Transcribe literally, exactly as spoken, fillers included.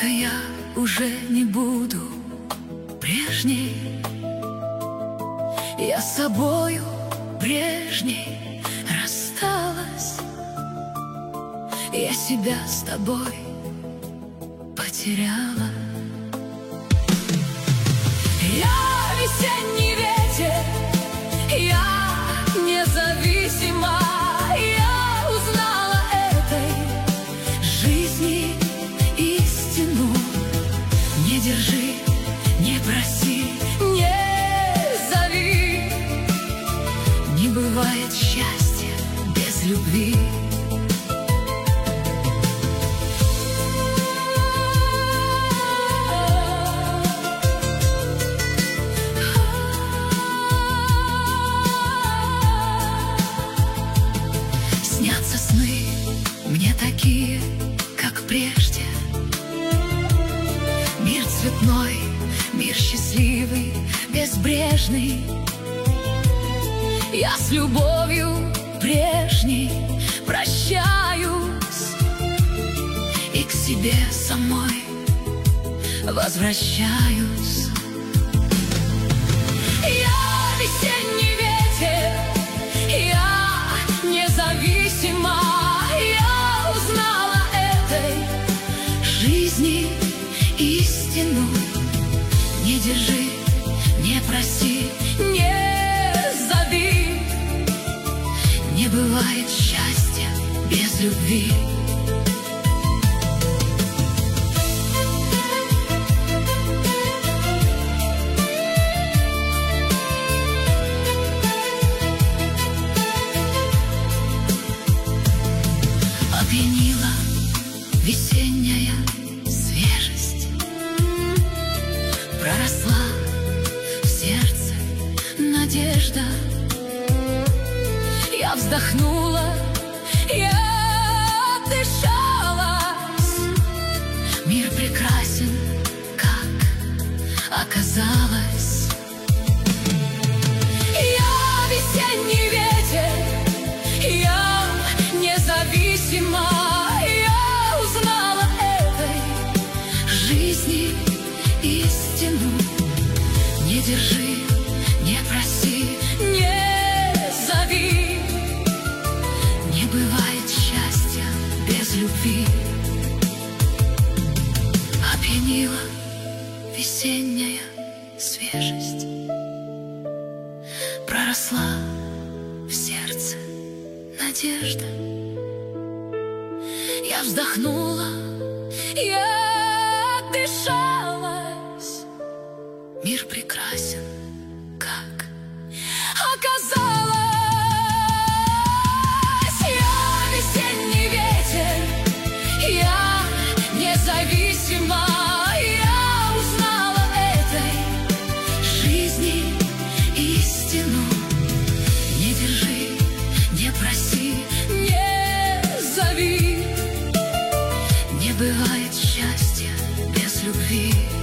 Только я уже не буду прежней, я с собою прежней рассталась, я себя с тобой потеряла. Я весенний ветер, я независима, я узнала этой жизни истину. Не держи, не проси, не зови, не бывает счастья без любви. Снятся сны мне такие, как прежде. Мир цветной, мир счастливый, безбрежный. Я с любовью прежней прощаюсь и к себе самой возвращаюсь. Я весенний ветер, я независима, я узнала этой жизни истину. Не держи, не проси, не зови, не бывает счастья без любви. Опьянила весенняя свежесть, проросла в сердце надежда. Я вздохнула, я дышалась. Мир прекрасен, как оказалось. Я весенний ветер, я независима, я узнала этой жизни истину. Не держи, не проси, не зови, не бывает счастья без любви. Опьянила весенняя свежесть, проросла в сердце надежда. Я вздохнула, я дышалась. Мир прекрасен, как оказалось. Я весенний ветер, я независима, я узнала этой жизни истину. Не держи, не проси, не зови, не бывает счастья без любви.